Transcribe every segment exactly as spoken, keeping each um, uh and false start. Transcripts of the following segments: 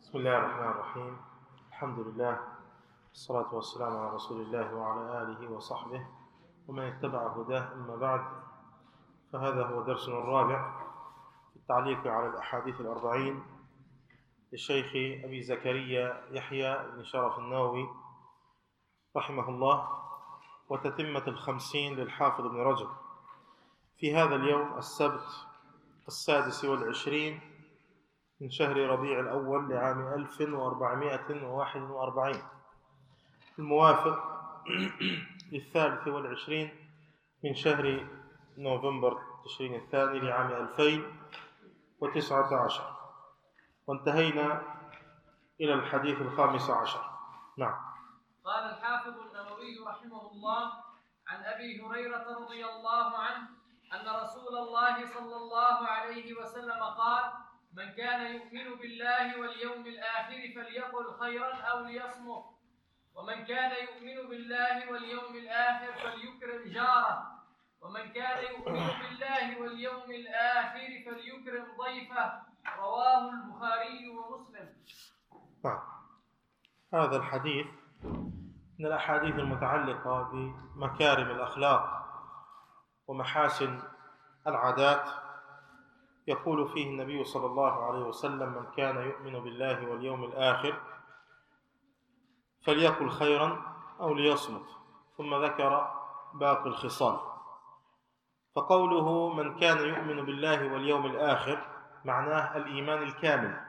بسم الله الرحمن الرحيم. الحمد لله والصلاة والسلام على رسول الله وعلى آله وصحبه ومن اتبع هداه. أما بعد، فهذا هو درسنا الرابع في التعليق على الأحاديث الأربعين للشيخ أبي زكريا يحيى بن شرف النووي رحمه الله، وتتمة الخمسين للحافظ ابن رجب في هذا اليوم السبت السادس والعشرين من شهر ربيع الأول لعام ألف وأربعمائة وواحد وأربعين، الموافق للثالث والعشرين من شهر نوفمبر تشرين الثاني لعام ألفين وتسعة عشر، وانتهينا إلى الحديث الخامس عشر. نعم. قال الحافظ النووي رحمه الله: عن أبي هريرة رضي الله عنه أن رسول الله صلى الله عليه وسلم قال: من كان يؤمن بالله واليوم الآخر فليقل خيرا أو ليصمت، ومن كان يؤمن بالله واليوم الآخر فليكرم جاره، ومن كان يؤمن بالله واليوم الآخر فليكرم ضيفه. رواه البخاري ومسلم. نعم. هذا الحديث من الأحاديث المتعلقة بمكارم الأخلاق ومحاسن العادات. يقول فيه النبي صلى الله عليه وسلم: من كان يؤمن بالله واليوم الآخر فليقل خيرا أو ليصمت، ثم ذكر باقي الخصال. فقوله من كان يؤمن بالله واليوم الآخر معناه الإيمان الكامل،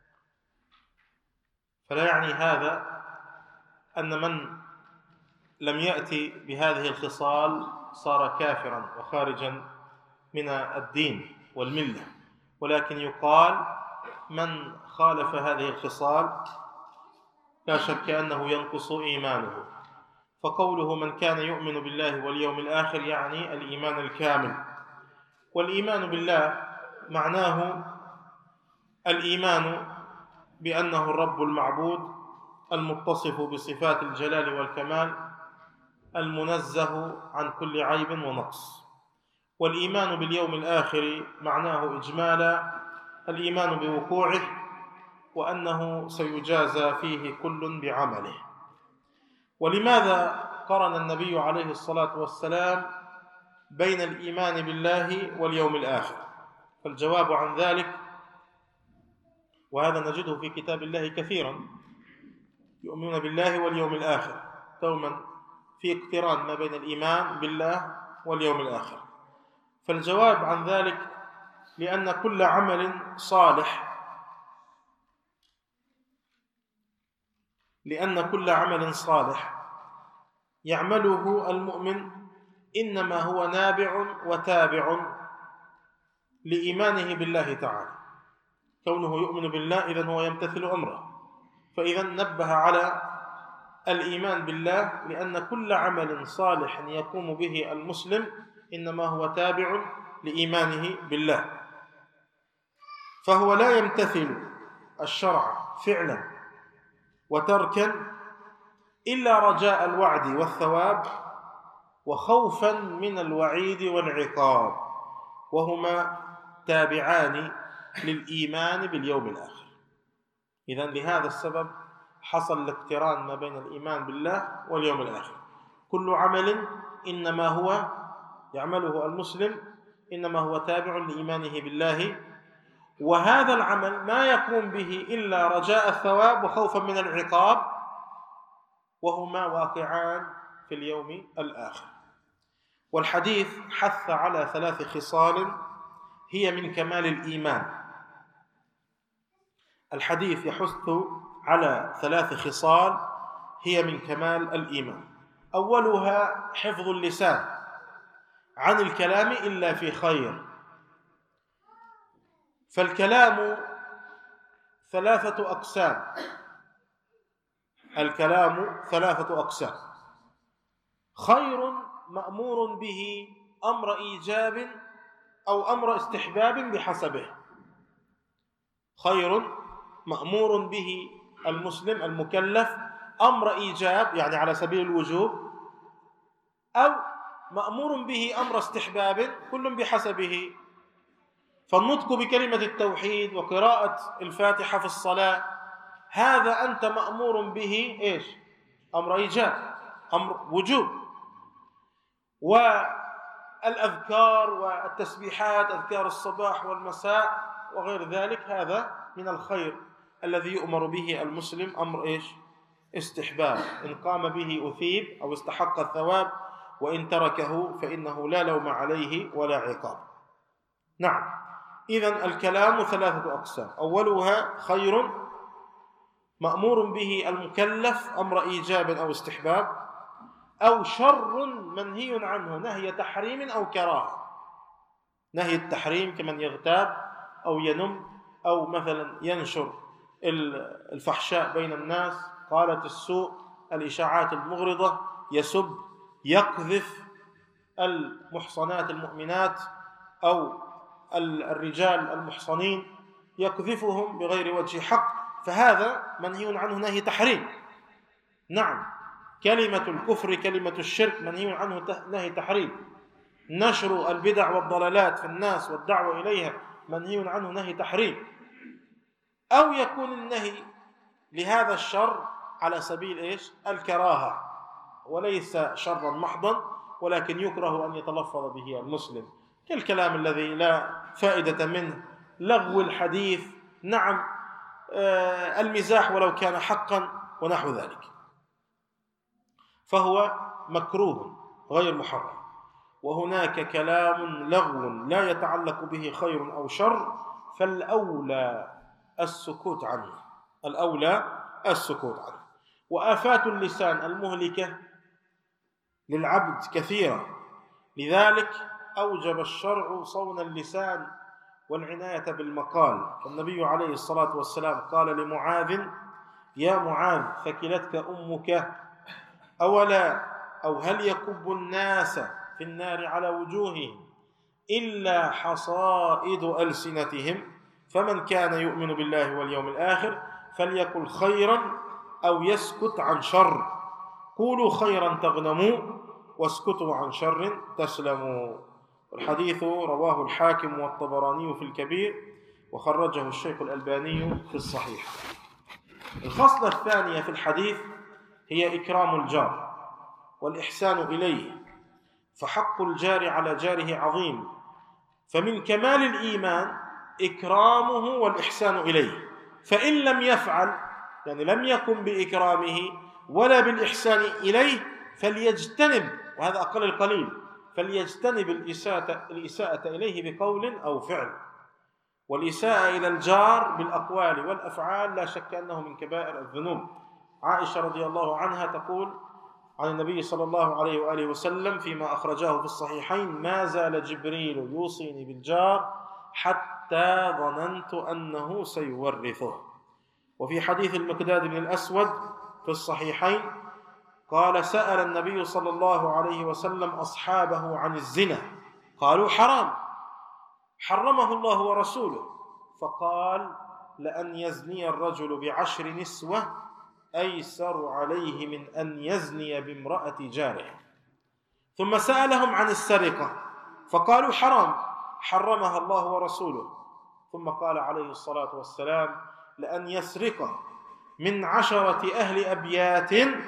فلا يعني هذا أن من لم يأتي بهذه الخصال صار كافرا وخارجا من الدين والملة، ولكن يقال من خالف هذه الخصال لا شك أنه ينقص إيمانه. فقوله من كان يؤمن بالله واليوم الآخر يعني الإيمان الكامل. والإيمان بالله معناه الإيمان بأنه الرب المعبود المتصف بصفات الجلال والكمال المنزه عن كل عيب ونقص. والإيمان باليوم الآخر معناه إجمالا الإيمان بوقوعه وأنه سيجازى فيه كل بعمله. ولماذا قرن النبي عليه الصلاة والسلام بين الإيمان بالله واليوم الآخر؟ فالجواب عن ذلك، وهذا نجده في كتاب الله كثيرا، يؤمنون بالله واليوم الآخر، دوما في اقتران ما بين الإيمان بالله واليوم الآخر. فالجواب عن ذلك لأن كل عمل صالح لأن كل عمل صالح يعمله المؤمن إنما هو نابع وتابع لإيمانه بالله تعالى. كونه يؤمن بالله إذن هو يمتثل أمره، فإذا نبه على الإيمان بالله لأن كل عمل صالح يقوم به المسلم إنما هو تابع لإيمانه بالله، فهو لا يمتثل الشرع فعلا وتركا إلا رجاء الوعد والثواب وخوفا من الوعيد والعقاب، وهما تابعان للإيمان باليوم الآخر. إذن لهذا السبب حصل الاقتران ما بين الإيمان بالله واليوم الآخر. كل عمل إنما هو يعمله المسلم إنما هو تابع لإيمانه بالله، وهذا العمل ما يقوم به إلا رجاء الثواب وخوفا من العقاب، وهما واقعان في اليوم الآخر. والحديث حث على ثلاث خصال هي من كمال الإيمان. الحديث يحث على ثلاث خصال هي من كمال الإيمان. أولها حفظ اللسان عن الكلام إلا في خير. فالكلام ثلاثة أقسام الكلام ثلاثة أقسام خير مأمور به أمر إيجاب أو أمر استحباب بحسبه. خير مأمور به المسلم المكلف أمر إيجاب يعني على سبيل الوجوب، أو مأمور به أمر استحباب كل بحسبه. فالنطق بكلمة التوحيد وقراءة الفاتحة في الصلاة هذا أنت مأمور به إيش؟ أمر إيجاب، أمر وجوب. والأذكار والتسبيحات، أذكار الصباح والمساء وغير ذلك، هذا من الخير الذي يؤمر به المسلم، أمر إيش؟ استحباب. إن قام به أثيب أو استحق الثواب، وإن تركه فإنه لا لوم عليه ولا عقاب. نعم، إذن الكلام ثلاثة أقسام: أولها خير مأمور به المكلف أمر إيجاب أو استحباب، أو شر منهي عنه نهي تحريم أو كراهة. نهي التحريم كمن يغتاب أو ينم أو مثلا ينشر الفحشاء بين الناس، قالت السوء، الإشاعات المغرضة، يسب، يقذف المحصنات المؤمنات أو الرجال المحصنين، يقذفهم بغير وجه حق، فهذا منهي عنه نهي تحريم. نعم، كلمة الكفر، كلمة الشرك منهي عنه نهي تحريم. نشر البدع والضلالات في الناس والدعوة إليها منهي عنه نهي تحريم. أو يكون النهي لهذا الشر على سبيل إيش؟ الكراهة، وليس شرا محضا، ولكن يكره أن يتلفظ به المسلم، كالكلام الذي لا فائدة منه، لغو الحديث، نعم، آه المزاح ولو كان حقا ونحو ذلك، فهو مكروه غير محرم. وهناك كلام لغو لا يتعلق به خير أو شر، فالأولى السكوت عنه، الأولى السكوت عنه. وآفات اللسان المهلكة للعبد كثيرة، لذلك أوجب الشرع صون اللسان والعناية بالمقال. فالنبي عليه الصلاة والسلام قال لمعاذ: يا معاذ ثكلتك أمك، أولا أو هل يكب الناس في النار على وجوههم إلا حصائد ألسنتهم، فمن كان يؤمن بالله واليوم الآخر فليقل خيرا أو يسكت عن شر، قولوا خيرا تغنموا واسكتوا عن شر تسلموا. الحديث رواه الحاكم والطبراني في الكبير، وخرجه الشيخ الألباني في الصحيح. الخصلة الثانية في الحديث هي إكرام الجار والإحسان إليه، فحق الجار على جاره عظيم، فمن كمال الإيمان إكرامه والإحسان إليه. فإن لم يفعل، يعني لم يقم بإكرامه ولا بالإحسان إليه، فليجتنب، وهذا أقل القليل، فليجتنب الإساءة, الإساءة إليه بقول أو فعل. والإساءة إلى الجار بالأقوال والأفعال لا شك أنه من كبائر الذنوب. عائشة رضي الله عنها تقول عن النبي صلى الله عليه وآله وسلم فيما أخرجاه في الصحيحين: ما زال جبريل يوصيني بالجار حتى ظننت أنه سيورثه. وفي حديث المقداد بن الأسود في الصحيحين قال: سأل النبي صلى الله عليه وسلم أصحابه عن الزنا، قالوا: حرام، حرمه الله ورسوله، فقال: لأن يزني الرجل بعشر نسوة أيسر عليه من أن يزني بامرأة جاره. ثم سألهم عن السرقة فقالوا: حرام، حرمها الله ورسوله. ثم قال عليه الصلاة والسلام: لأن يسرق من عشرة أهل أبيات،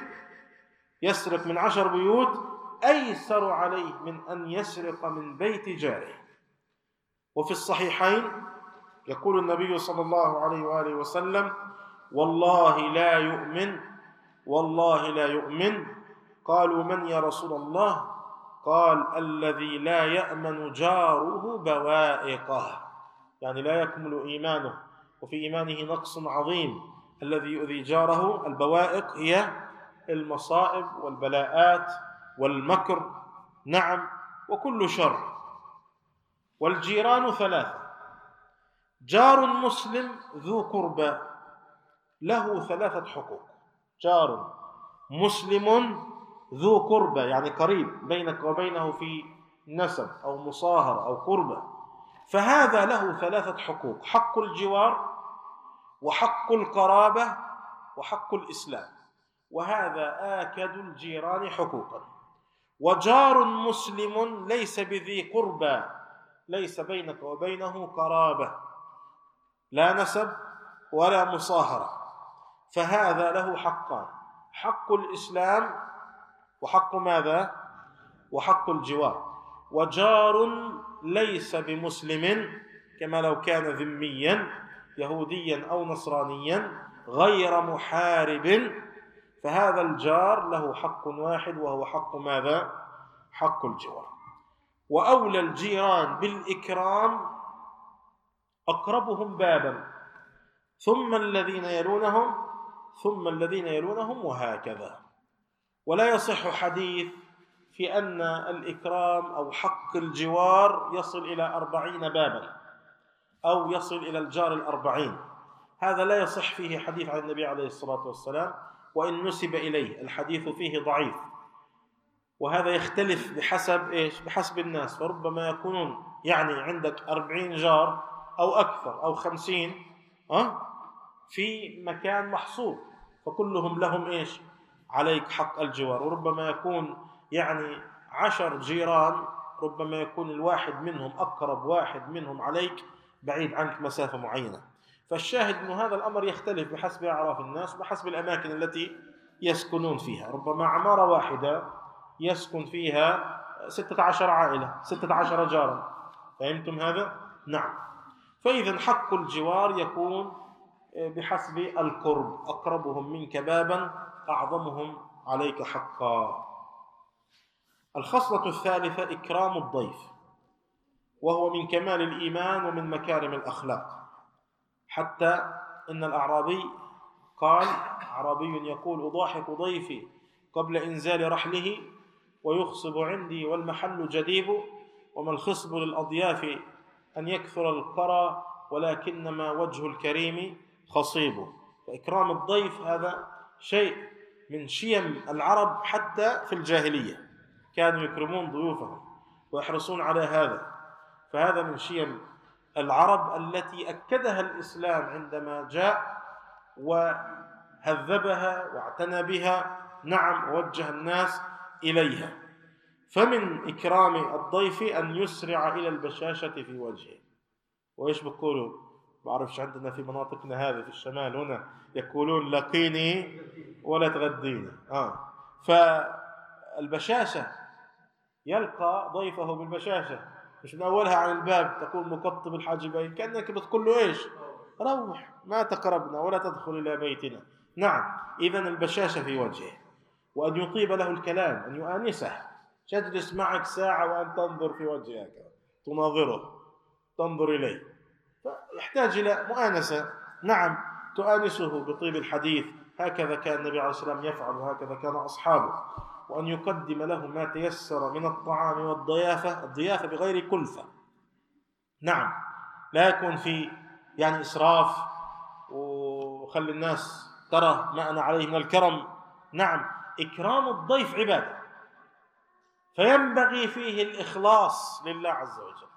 يسرق من عشر بيوت، أيسر عليه من أن يسرق من بيت جاره. وفي الصحيحين يقول النبي صلى الله عليه وآله وسلم: والله لا يؤمن، والله لا يؤمن. قالوا: من يا رسول الله؟ قال: الذي لا يأمن جاره بوائقه، يعني لا يكمل إيمانه، وفي إيمانه نقص عظيم. الذي يؤذي جاره، البوائق هي المصائب والبلاءات والمكر، نعم، وكل شر. والجيران ثلاثة: جار مسلم ذو قربى له ثلاثة حقوق. جار مسلم ذو قربى يعني قريب بينك وبينه في نسب أو مصاهرة أو قربى، فهذا له ثلاثة حقوق: حق الجوار، وحق القرابة، وحق الإسلام، وهذا آكد الجيران حقوقا. وجار مسلم ليس بذي قربى، ليس بينك وبينه قرابة، لا نسب ولا مصاهرة، فهذا له حقان: حق الإسلام وحق ماذا؟ وحق الجوار. وجار ليس بمسلم كما لو كان ذميا يهوديا أو نصرانيا غير محارب، فهذا الجار له حق واحد وهو حق ماذا؟ حق الجوار. وأولى الجيران بالإكرام أقربهم بابا، ثم الذين يلونهم، ثم الذين يلونهم، وهكذا. ولا يصح حديث في أن الإكرام أو حق الجوار يصل إلى أربعين بابا أو يصل إلى الجار الأربعين، هذا لا يصح فيه حديث عن النبي عليه الصلاة والسلام، وإن نسب إليه الحديث فيه ضعيف. وهذا يختلف بحسب إيش؟ بحسب الناس، فربما يكونون يعني عندك أربعين جار أو أكثر أو خمسين أه؟ في مكان محصور، فكلهم لهم إيش؟ عليك حق الجوار. وربما يكون يعني عشر جيران، ربما يكون الواحد منهم أقرب واحد منهم عليك بعيد عنك مسافة معينة. فالشاهد أن هذا الأمر يختلف بحسب أعراف الناس وبحسب الأماكن التي يسكنون فيها. ربما عمارة واحدة يسكن فيها ستة عشر عائلة، ستة عشر جارا، فهمتم هذا؟ نعم. فإذا حق الجوار يكون بحسب القرب، أقربهم منك بابا أعظمهم عليك حقا. الخصلة الثالثة إكرام الضيف، وهو من كمال الإيمان ومن مكارم الأخلاق. حتى إن الأعرابي قال: أعرابي يقول: أضاحك ضيفي قبل إنزال رحله ويخصب عندي والمحل جديب، وما الخصب للأضياف أن يكثر القرى ولكنما وجه الكريم خصيب. فإكرام الضيف هذا شيء من شيم العرب حتى في الجاهلية، كانوا يكرمون ضيوفهم ويحرصون على هذا. فهذا من شيم العرب التي أكدها الإسلام عندما جاء وهذبها واعتنى بها، نعم، ووجه الناس إليها. فمن إكرام الضيف أن يسرع إلى البشاشة في وجهه. وإيش بيقولوا؟ بعرفش عندنا في مناطقنا هذه في الشمال هنا يقولون: لقيني ولا تغديني. آه. فالبشاشة يلقى ضيفه بالبشاشة، مش من أولها عن الباب تكون مقطب الحاجبين كأنك بتقول له إيش؟ روح، ما تقربنا ولا تدخل إلى بيتنا. نعم، إذن البشاشة في وجهه. وأن يطيب له الكلام، أن يؤانسه. تجلس معك ساعة وأن تنظر في وجهك، تناظره، تنظر إليه، فيحتاج إلى مؤانسة. نعم، تؤانسه بطيب الحديث. هكذا كان النبي عليه الصلاة والسلام يفعل، وهكذا كان أصحابه. وأن يقدم له ما تيسر من الطعام والضيافة، الضيافة بغير كلفة. نعم، لا يكون في يعني إسراف وخلي الناس ترى ما أنا عليه من الكرم. نعم، إكرام الضيف عبادة، فينبغي فيه الإخلاص لله عز وجل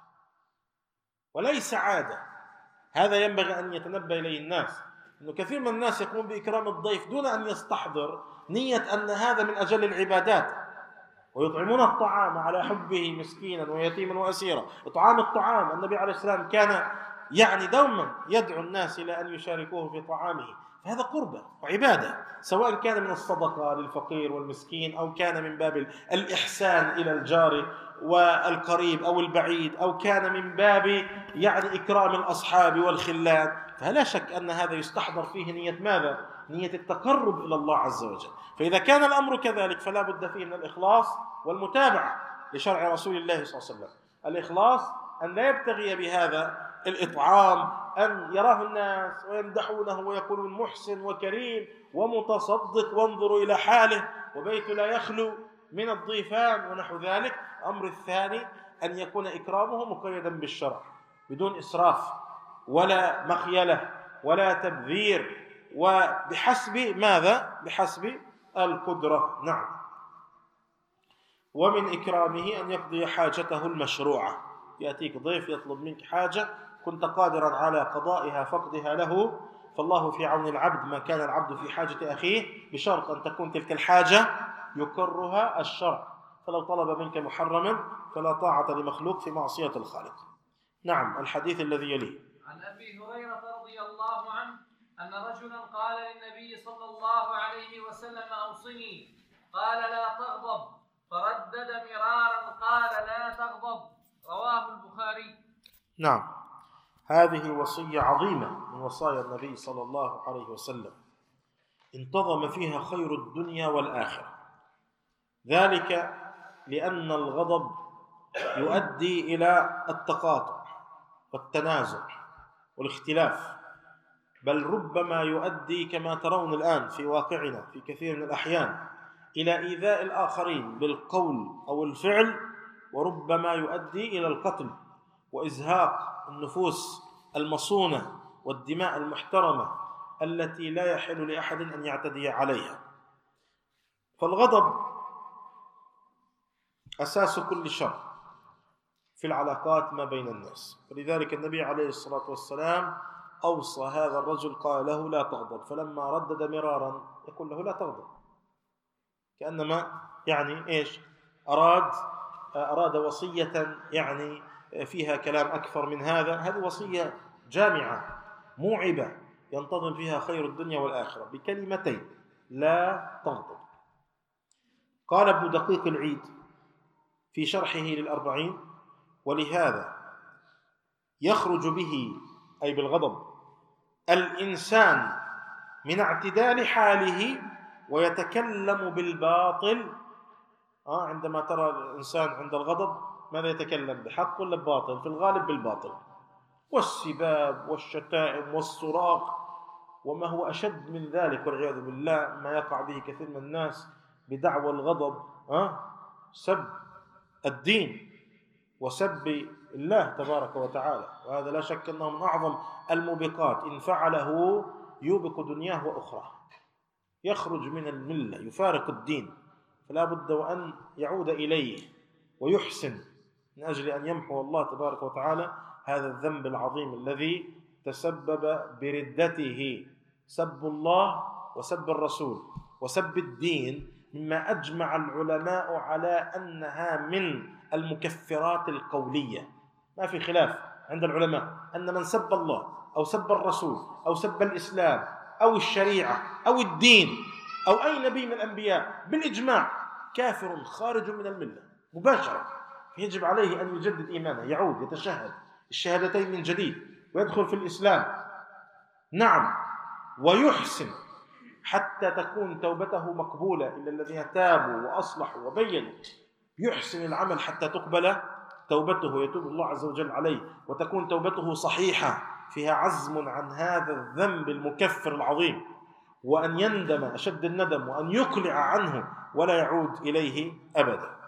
وليس عادة. هذا ينبغي أن يتنبه إليه الناس، أنه كثير من الناس يقوم بإكرام الضيف دون أن يستحضر نية أن هذا من أجل العبادات. ويطعمون الطعام على حبه مسكينا ويتيما وأسيرا. إطعام الطعام، النبي عليه السلام كان يعني دوما يدعو الناس إلى أن يشاركوه في طعامه، فهذا قربة وعبادة، سواء كان من الصدقة للفقير والمسكين، أو كان من باب الإحسان إلى الجار والقريب أو البعيد، أو كان من باب يعني إكرام الأصحاب والخلان. فلا شك أن هذا يستحضر فيه نية ماذا؟ نية التقرب إلى الله عز وجل. فإذا كان الأمر كذلك فلا بد فيه من الإخلاص والمتابعة لشرع رسول الله صلى الله عليه وسلم. الإخلاص أن لا يبتغي بهذا الإطعام أن يراه الناس ويمدحونه ويقولون محسن وكريم ومتصدق وانظروا إلى حاله وبيت لا يخلو من الضيفان ونحو ذلك. الأمر الثاني أن يكون إكرامه مقيدا بالشرع بدون إسراف ولا مخيلة ولا تبذير، وبحسب ماذا؟ بحسب القدرة. نعم. ومن إكرامه أن يقضي حاجته المشروعة. يأتيك ضيف يطلب منك حاجة كنت قادرا على قضائها فقدها له، فالله في عون العبد ما كان العبد في حاجة أخيه، بشرط أن تكون تلك الحاجة يكرها الشرع. فلو طلب منك محرما فلا طاعة لمخلوق في معصية الخالق. نعم. الحديث الذي يليه: عن أبي هريرة رضي الله عنه أن رجلا قال للنبي صلى الله عليه وسلم أوصني، قال لا تغضب، فردد مرارا قال لا تغضب. رواه البخاري. نعم، هذه وصية عظيمة من وصايا النبي صلى الله عليه وسلم انتظم فيها خير الدنيا والآخرة، ذلك لأن الغضب يؤدي إلى التقاطع والتنازع والاختلاف، بل ربما يؤدي كما ترون الآن في واقعنا في كثير من الأحيان إلى إيذاء الآخرين بالقول أو الفعل، وربما يؤدي إلى القتل وإزهاق النفوس المصونة والدماء المحترمة التي لا يحل لأحد أن يعتدي عليها. فالغضب أساس كل شر في العلاقات ما بين الناس، ولذلك النبي عليه الصلاة والسلام أوصى هذا الرجل قال له لا تغضب، فلما ردد مرارا يقول له لا تغضب، كأنما يعني إيش أراد أراد وصية يعني فيها كلام أكثر من هذا. هذه وصية جامعة موعبة ينتظم فيها خير الدنيا والآخرة بكلمتين: لا تغضب. قال ابن دقيق العيد في شرحه للأربعين: ولهذا يخرج به أي بالغضب الإنسان من اعتدال حاله ويتكلم بالباطل. آه عندما ترى الإنسان عند الغضب ماذا يتكلم؟ بحق ولا بباطل؟ في الغالب بالباطل، والسباب والشتائم والصراخ وما هو أشد من ذلك والعياذ بالله، ما يقع به كثير من الناس بدعوى الغضب، آه سب الدين وسب الله تبارك وتعالى، وهذا لا شك أنه من أعظم الموبقات، إن فعله يوبق دنياه وأخرى، يخرج من الملة، يفارق الدين، فلا بد وأن يعود إليه ويحسن من أجل أن يمحو الله تبارك وتعالى هذا الذنب العظيم الذي تسبب بردته. سب الله وسب الرسول وسب الدين مما أجمع العلماء على أنها من المكفرات القولية، ما في خلاف عند العلماء أن من سب الله أو سب الرسول أو سب الإسلام أو الشريعة أو الدين أو أي نبي من الأنبياء بالإجماع كافر خارج من الملة مباشرة، يجب عليه أن يجدد إيمانه، يعود يتشهد الشهادتين من جديد ويدخل في الإسلام، نعم، ويحسن حتى تكون توبته مقبولة، إلا الذين تابوا وأصلحوا وبينوا، يحسن العمل حتى تقبل توبته، يتوب الله عز وجل عليه وتكون توبته صحيحة فيها عزم عن هذا الذنب المكفر العظيم، وأن يندم أشد الندم وأن يقلع عنه ولا يعود إليه أبدا.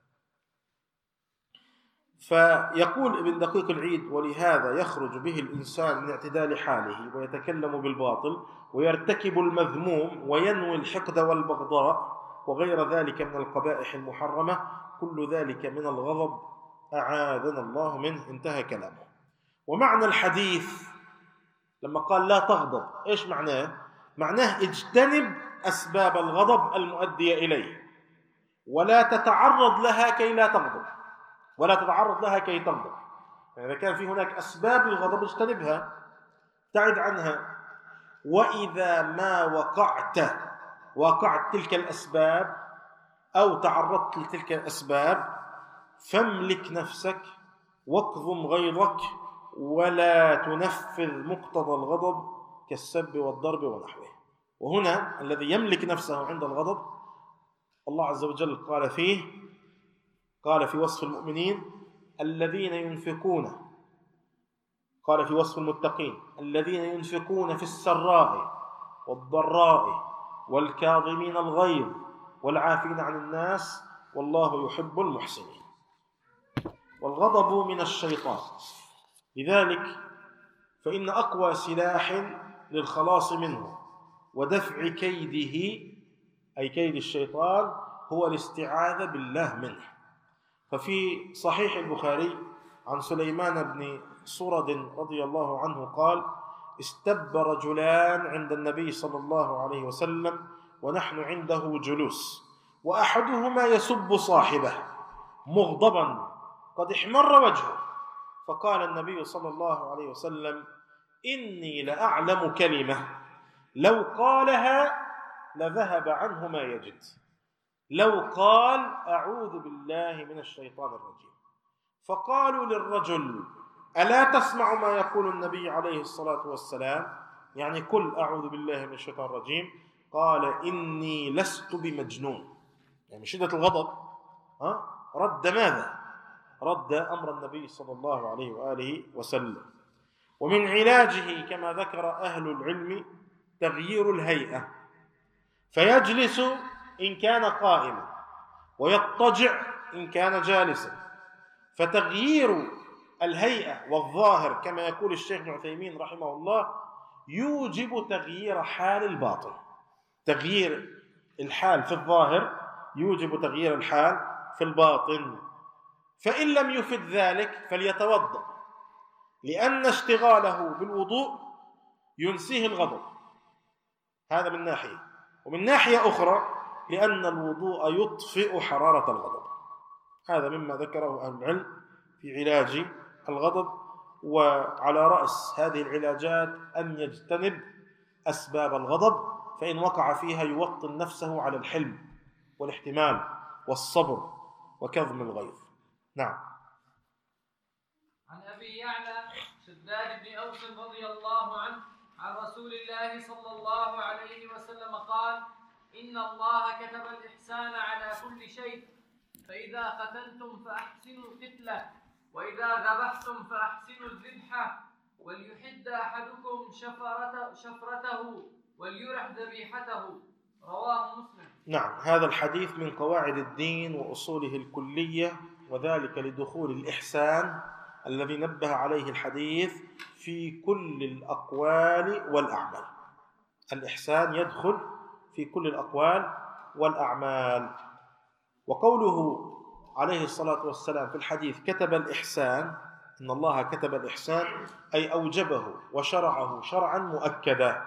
فيقول ابن دقيق العيد: ولهذا يخرج به الإنسان من اعتدال حاله ويتكلم بالباطل ويرتكب المذموم وينوي الحقد والبغضاء وغير ذلك من القبائح المحرمة، كل ذلك من الغضب أعاذنا الله منه. انتهى كلامه. ومعنى الحديث لما قال لا تغضب إيش معناه؟ معناه اجتنب أسباب الغضب المؤدية إليه ولا تتعرض لها كي لا تغضب، ولا تتعرض لها كي تغضب. يعني إذا كان في هناك أسباب للغضب اجتنبها، تبعد عنها. وإذا ما وقعت وقعت تلك الأسباب أو تعرضت لتلك الأسباب فاملك نفسك واكظم غيظك ولا تنفذ مقتضى الغضب كالسب والضرب ونحوه. وهنا الذي يملك نفسه عند الغضب الله عز وجل قال فيه، قال في وصف المؤمنين الذين ينفقون، قال في وصف المتقين الذين ينفقون في السراء والضراء والكاظمين الغيظ والعافين عن الناس والله يحب المحسنين. والغضب من الشيطان، لذلك فإن أقوى سلاح للخلاص منه ودفع كيده أي كيد الشيطان هو الاستعاذة بالله منه. ففي صحيح البخاري عن سليمان بن سرد رضي الله عنه قال: استب رجلان عند النبي صلى الله عليه وسلم ونحن عنده جلوس، وأحدهما يسب صاحبه مغضبا قد احمر وجهه، فقال النبي صلى الله عليه وسلم: إني لأعلم كلمة لو قالها لذهب عنه ما يجد. لو قال أعوذ بالله من الشيطان الرجيم، فقالوا للرجل ألا تسمع ما يقول النبي عليه الصلاة والسلام، يعني قل أعوذ بالله من الشيطان الرجيم، قال إني لست بمجنون. يعني شدة الغضب ها رد ماذا؟ رد أمر النبي صلى الله عليه وآله وسلم. ومن علاجه كما ذكر أهل العلم تغيير الهيئة، فيجلس إن كان قائما ويضطجع إن كان جالسا. فتغيير الهيئة والظاهر كما يقول الشيخ ابن عثيمين رحمه الله يوجب تغيير حال الباطن. تغيير الحال في الظاهر يوجب تغيير الحال في الباطن. فإن لم يفد ذلك فليتوضأ، لأن اشتغاله بالوضوء ينسيه الغضب، هذا من ناحية. ومن ناحية أخرى لأن الوضوء يطفئ حرارة الغضب. هذا مما ذكره أهل العلم في علاج الغضب. وعلى رأس هذه العلاجات أن يجتنب أسباب الغضب، فإن وقع فيها يوطن نفسه على الحلم والاحتمال والصبر وكظم الغيظ. نعم. عن أبي يعلى شداد بن أوس رضي الله عنه عن رسول الله صلى الله عليه وسلم قال: إن الله كتب الإحسان على كل شيء، فإذا قتلتم فأحسنوا القتلة، وإذا ذبحتم فأحسنوا الذبحة، وليحد أحدكم شفرته, شفرته وليرح ذبيحته. رواه مسلم. نعم، هذا الحديث من قواعد الدين وأصوله الكلية، وذلك لدخول الإحسان الذي نبه عليه الحديث في كل الأقوال والأعمال. الإحسان يدخل في كل الأقوال والأعمال. وقوله عليه الصلاة والسلام في الحديث كتب الإحسان، إن الله كتب الإحسان أي أوجبه وشرعه شرعا مؤكدا.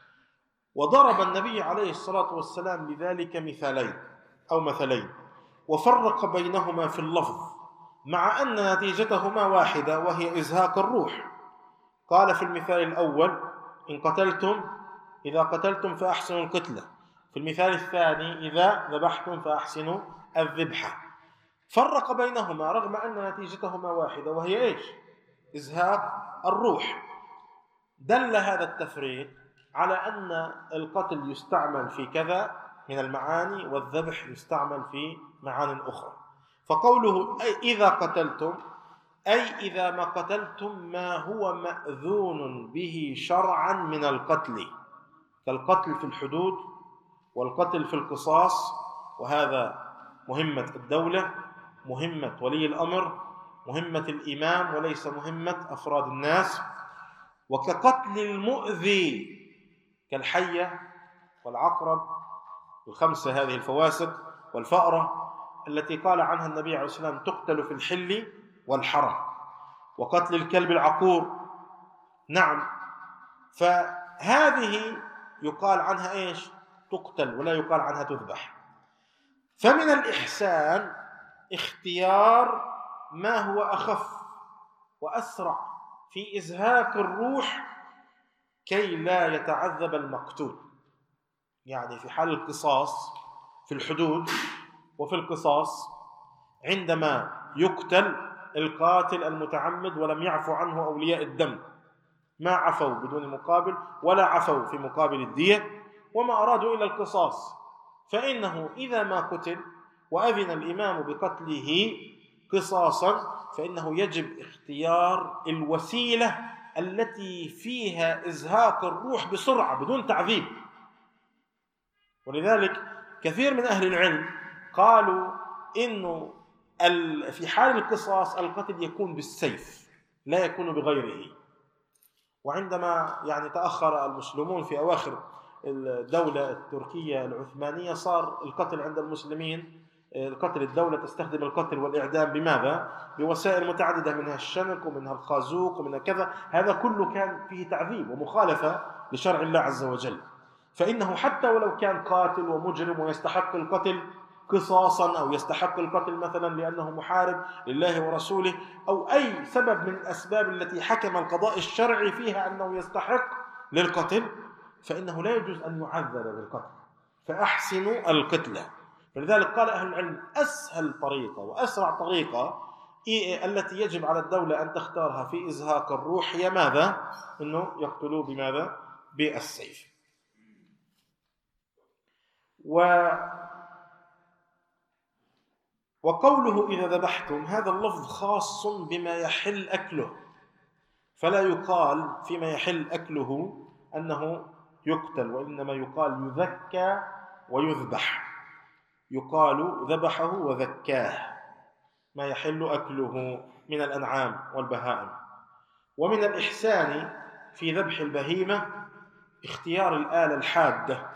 وضرب النبي عليه الصلاة والسلام لذلك مثالين أو مثلين، وفرق بينهما في اللفظ مع أن نتيجتهما واحدة وهي إزهاق الروح. قال في المثال الأول: إن قتلتم إذا قتلتم فأحسنوا القتلة. في المثال الثاني: إذا ذبحتم فأحسنوا الذبحة. فرق بينهما رغم أن نتيجتهما واحدة وهي إيش؟ إزهاق الروح. دل هذا التفريق على أن القتل يستعمل في كذا من المعاني، والذبح يستعمل في معاني أخرى. فقوله أي إذا قتلتم أي إذا ما قتلتم ما هو مأذون به شرعا من القتل، كالقتل في الحدود والقتل في القصاص، وهذا مهمة الدولة، مهمة ولي الأمر، مهمة الإمام وليس مهمة أفراد الناس. وكقتل المؤذي كالحية والعقرب، الخمسة هذه الفواسد، والفأرة التي قال عنها النبي عليه الصلاة والسلام تقتل في الحل والحرم، وقتل الكلب العقور. نعم، فهذه يقال عنها إيش؟ تقتل، ولا يقال عنها تذبح. فمن الإحسان اختيار ما هو أخف وأسرع في إزهاق الروح كي لا يتعذب المقتول. يعني في حال القصاص في الحدود وفي القصاص، عندما يقتل القاتل المتعمد ولم يعفو عنه أولياء الدم، ما عفوا بدون مقابل ولا عفوا في مقابل الدية وما أرادوا إلا القصاص، فإنه إذا ما قتل وأذن الإمام بقتله قصاصا فإنه يجب اختيار الوسيلة التي فيها إزهاق الروح بسرعة بدون تعذيب. ولذلك كثير من أهل العلم قالوا إنه في حال القصاص القتل يكون بالسيف لا يكون بغيره. وعندما يعني تأخر المسلمون في أواخر الدولة التركية العثمانية صار القتل عند المسلمين، القتل الدولة تستخدم القتل والإعدام بماذا؟ بوسائل متعددة، منها الشنق ومنها الخازوق ومنها كذا. هذا كله كان فيه تعذيب ومخالفة لشرع الله عز وجل. فإنه حتى ولو كان قاتل ومجرم ويستحق القتل قصاصا أو يستحق القتل مثلا لأنه محارب لله ورسوله، أو أي سبب من الأسباب التي حكم القضاء الشرعي فيها أنه يستحق للقتل، فإنه لا يجوز أن يعذب بالقتل، فأحسنوا القتلة. فلذلك قال أهل العلم أسهل طريقة وأسرع طريقة التي يجب على الدولة أن تختارها في إزهاق الروح هي ماذا؟ أنه يقتلوا بماذا؟ بالسيف. و وقوله إذا ذبحتم، هذا اللفظ خاص بما يحل أكله، فلا يقال فيما يحل أكله أنه يقتل، وإنما يقال يذكى ويذبح. يقال ذبحه وذكاه، ما يحل أكله من الأنعام والبهائم. ومن الإحسان في ذبح البهيمة اختيار الآلة الحادة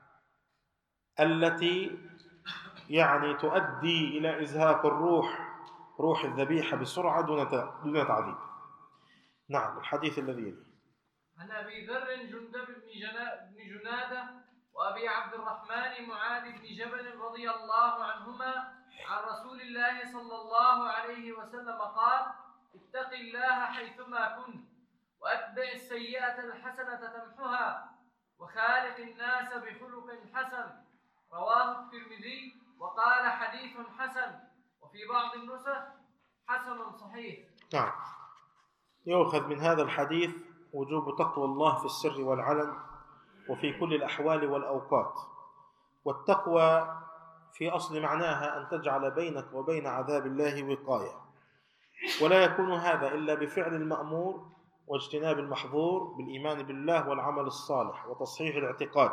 التي يعني تؤدي إلى إزهاق الروح، روح الذبيحة بسرعة دون تعذيب. نعم. الحديث الذي يليه عن أبي ذر جندب بن جنادة وأبي عبد الرحمن معاذ بن جبل رضي الله عنهما عن رسول الله صلى الله عليه وسلم قال: اتق الله حيثما كنت وأتبع السيئة الحسنة تمحها وخالق الناس بخلق حسن. رواه الترمذي وقال حديث حسن، وفي بعض النسخ حسن صحيح. نعم. يؤخذ من هذا الحديث وجوب تقوى الله في السر والعلن وفي كل الأحوال والأوقات. والتقوى في أصل معناها أن تجعل بينك وبين عذاب الله وقاية، ولا يكون هذا إلا بفعل المأمور واجتناب المحظور بالإيمان بالله والعمل الصالح وتصحيح الاعتقاد.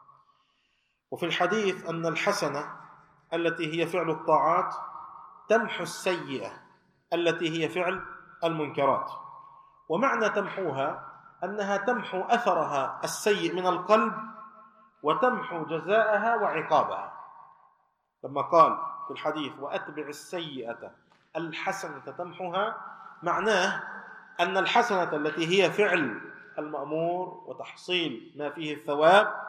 وفي الحديث أن الحسنة التي هي فعل الطاعات تمحو السيئة التي هي فعل المنكرات. ومعنى تمحوها أنها تمحو أثرها السيء من القلب وتمحو جزاءها وعقابها. لما قال في الحديث وأتبع السيئة الحسنة تمحوها، معناه أن الحسنة التي هي فعل المأمور وتحصيل ما فيه الثواب،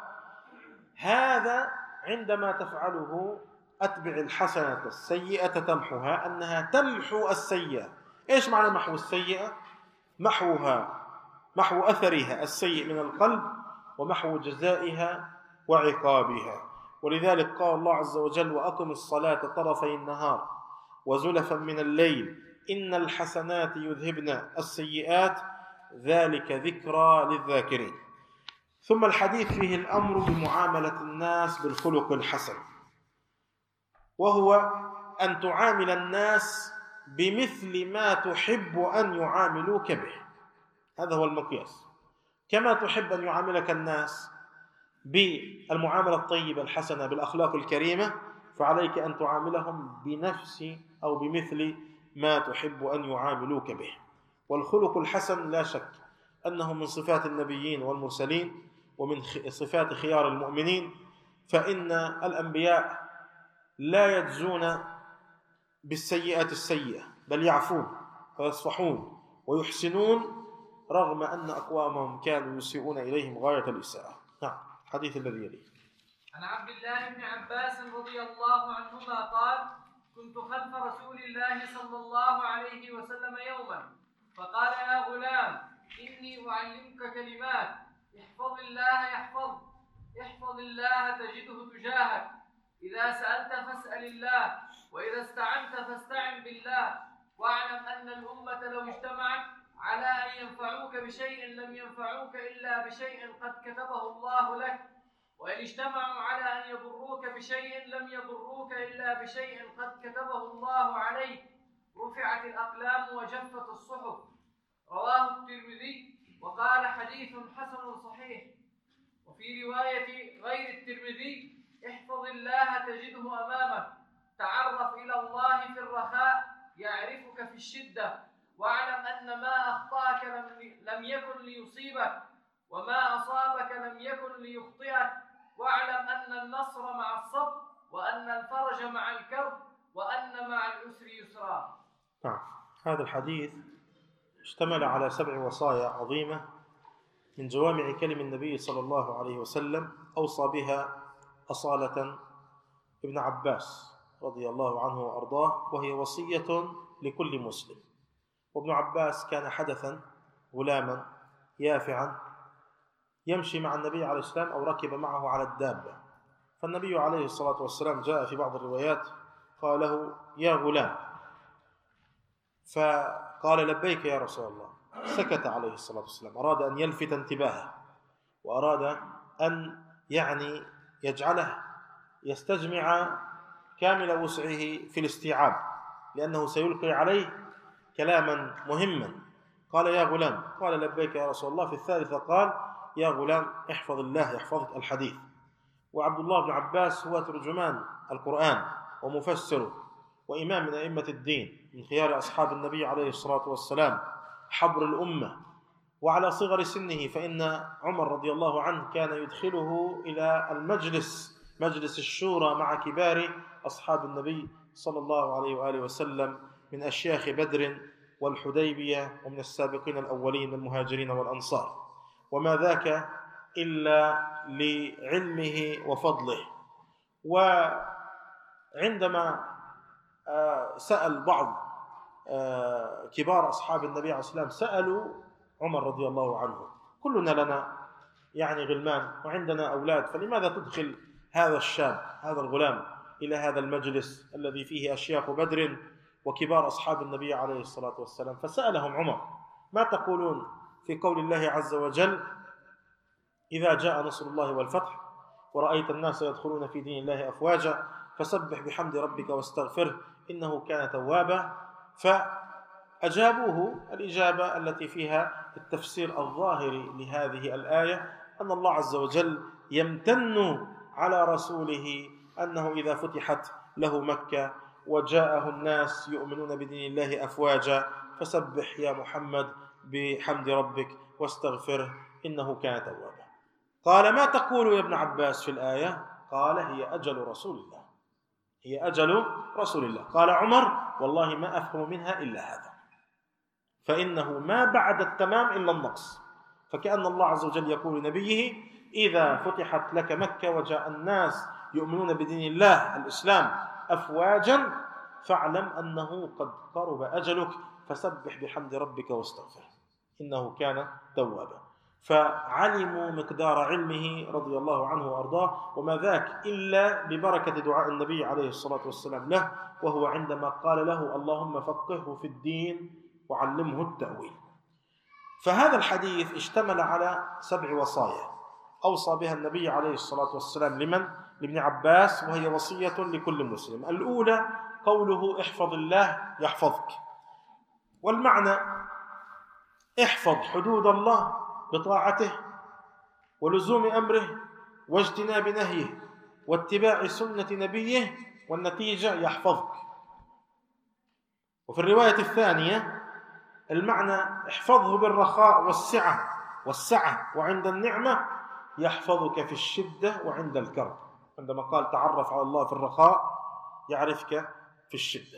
هذا عندما تفعله أتبع الحسنة السيئة تمحوها، أنها تمحو السيئة. إيش معنى محو السيئة؟ محوها محو أثرها السيء من القلب ومحو جزائها وعقابها. ولذلك قال الله عز وجل وأقم الصلاة طرفي النهار وزلفا من الليل إن الحسنات يذهبن السيئات ذلك ذكرى للذاكرين. ثم الحديث فيه الأمر بمعاملة الناس بالخلق الحسن، وهو أن تعامل الناس بمثل ما تحب أن يعاملوك به. هذا هو المقياس. كما تحب أن يعاملك الناس بالمعاملة الطيبة الحسنة بالأخلاق الكريمة، فعليك أن تعاملهم بنفس أو بمثل ما تحب أن يعاملوك به. والخلق الحسن لا شك أنه من صفات النبيين والمرسلين ومن صفات خيار المؤمنين، فإن الأنبياء لا يجزون بالسيئات السيئة، بل يعفون ويصفحون ويحسنون رغم أن أقوامهم كانوا يسيئون إليهم غاية الإساءة. نعم. الحديث الذي يليه عن عبد الله بن عباس رضي الله عنهما قال: كنت خلف رسول الله صلى الله عليه وسلم يوما فقال: يا غلام إني أعلمك كلمات احفظ الله يحفظ احفظ الله تجده تجاهك، إذا سألت فاسأل الله، وإذا استعنت فاستعن بالله، واعلم أن الأمة لو اجتمعت على أن ينفعوك بشيء لم ينفعوك إلا بشيء قد كتبه الله لك، وإن اجتمعوا على أن يضروك بشيء لم يضروك إلا بشيء قد كتبه الله عليك، رفعت الأقلام وجفت الصحف. رواه الترمذي وقال حديث حسن صحيح. وفي رواية غير الترمذي: احفظ الله تجده أمامك، تعرف إلى الله في الرخاء يعرفك في الشدة، واعلم أن ما أخطأك لم يكن ليصيبك وما أصابك لم يكن ليخطئك، واعلم أن النصر مع الصبر وأن الفرج مع الكرب وأن مع العسر يسرا. نعم. هذا الحديث اشتمل على سبع وصايا عظيمة من جوامع كلم النبي صلى الله عليه وسلم، أوصى بها أصالة ابن عباس رضي الله عنه وأرضاه، وهي وصية لكل مسلم. وابن عباس كان حدثا غلاما يافعا يمشي مع النبي عليه السلام أو ركب معه على الدابة، فالنبي عليه الصلاة والسلام جاء في بعض الروايات قال له يا غلام، فقال لبيك يا رسول الله، سكت عليه الصلاة والسلام، أراد أن يلفت انتباهه وأراد أن يعني يجعله يستجمع كامل وسعه في الاستيعاب، لأنه سيلقي عليه كلاما مهما. قال يا غلام، قال لبيك يا رسول الله. في الثالثة قال يا غلام احفظ الله يحفظك الحديث. وعبد الله بن عباس هو ترجمان القرآن ومفسره وإمام من أئمة الدين، من خيار أصحاب النبي عليه الصلاة والسلام، حبر الأمة، وعلى صغر سنه، فإن عمر رضي الله عنه كان يدخله إلى المجلس، مجلس الشورى مع كبار أصحاب النبي صلى الله عليه وآله وسلم من أشياخ بدر والحديبية ومن السابقين الأولين من المهاجرين والأنصار، وما ذاك إلا لعلمه وفضله. وعندما سأل بعض كبار أصحاب النبي عليه الصلاة والسلام سألوا عمر رضي الله عنه، كلنا لنا يعني غلمان وعندنا أولاد، فلماذا تدخل هذا الشاب هذا الغلام إلى هذا المجلس الذي فيه أشياخ بدر وكبار أصحاب النبي عليه الصلاة والسلام؟ فسألهم عمر ما تقولون في قول الله عز وجل إذا جاء نصر الله والفتح ورأيت الناس يدخلون في دين الله أفواجا فسبح بحمد ربك واستغفره إنه كان توابا. فأجابوه الإجابة التي فيها التفسير الظاهري لهذه الآية، أن الله عز وجل يمتن على رسوله أنه إذا فتحت له مكة وجاءه الناس يؤمنون بدين الله أفواجا فسبح يا محمد بحمد ربك واستغفره إنه كان توابا. قال ما تقول يا ابن عباس في الآية؟ قال هي أجل رسول الله، هي أجل رسول الله. قال عمر والله ما أفهم منها إلا هذا، فإنه ما بعد التمام إلا النقص. فكأن الله عز وجل يقول لنبيه إذا فتحت لك مكة وجاء الناس يؤمنون بدين الله الإسلام أفواجا فاعلم أنه قد قرب أجلك فسبح بحمد ربك واستغفره إنه كان توابا. فعلموا مقدار علمه رضي الله عنه وأرضاه، وما ذاك إلا ببركة دعاء النبي عليه الصلاة والسلام له، وهو عندما قال له اللهم فقهه في الدين وعلمه التأويل. فهذا الحديث اشتمل على سبع وصايا أوصى بها النبي عليه الصلاة والسلام لمن؟ لابن عباس، وهي وصية لكل مسلم. الأولى قوله احفظ الله يحفظك، والمعنى احفظ حدود الله بطاعته ولزوم أمره واجتناب نهيه واتباع سنة نبيه، والنتيجة يحفظك. وفي الرواية الثانية المعنى احفظه بالرخاء والسعة والسعة وعند النعمة يحفظك في الشدة وعند الكرب. عندما قال تعرف على الله في الرخاء يعرفك في الشدة.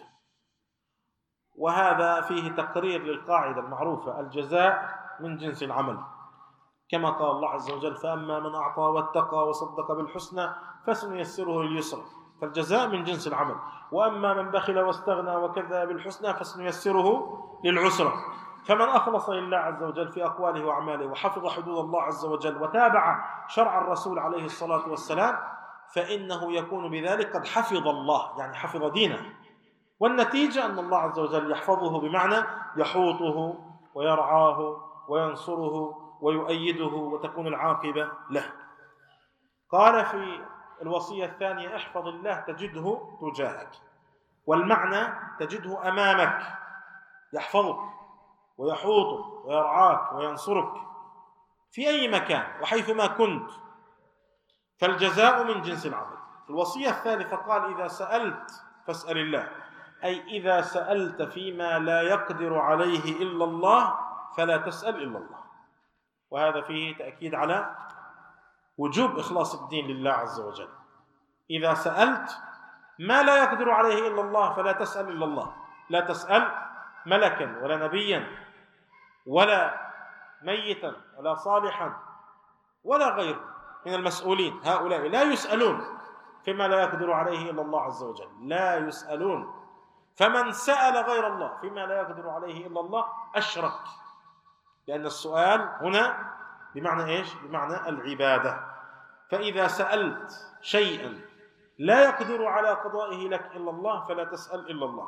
وهذا فيه تقرير للقاعدة المعروفة الجزاء من جنس العمل، كما قال الله عز وجل فأما من أعطى واتقى وصدق بالحسنى فسنيسره لليسرى، فالجزاء من جنس العمل. وأما من بخل واستغنى وكذب بالحسنى فسنيسره للعسرى. فمن أخلص لله عز وجل في أقواله وأعماله وحفظ حدود الله عز وجل وتابع شرع الرسول عليه الصلاة والسلام فإنه يكون بذلك قد حفظ الله، يعني حفظ دينه. والنتيجة أن الله عز وجل يحفظه بمعنى يحوطه ويرعاه وينصره ويؤيده وتكون العاقبة له. قال في الوصية الثانية احفظ الله تجده تجاهك، والمعنى تجده أمامك، يحفظك ويحوطك ويرعاك وينصرك في أي مكان وحيثما كنت، فالجزاء من جنس العمل. الوصية الثالثة قال إذا سألت فاسأل الله، أي إذا سألت فيما لا يقدر عليه إلا الله فلا تسأل إلا الله. وهذا فيه تأكيد على وجوب إخلاص الدين لله عز وجل. إذا سألت ما لا يقدر عليه إلا الله فلا تسأل إلا الله، لا تسأل ملكا ولا نبيا ولا ميتا ولا صالحا ولا غيره من المسؤولين، هؤلاء لا يسألون، فيما لا يقدر عليه إلا الله عز وجل، لا يسألون. فمن سأل غير الله فيما لا يقدر عليه إلا الله أشرك، لأن السؤال هنا بمعنى إيش؟ بمعنى العبادة. فإذا سألت شيئا لا يقدر على قضائه لك إلا الله فلا تسأل إلا الله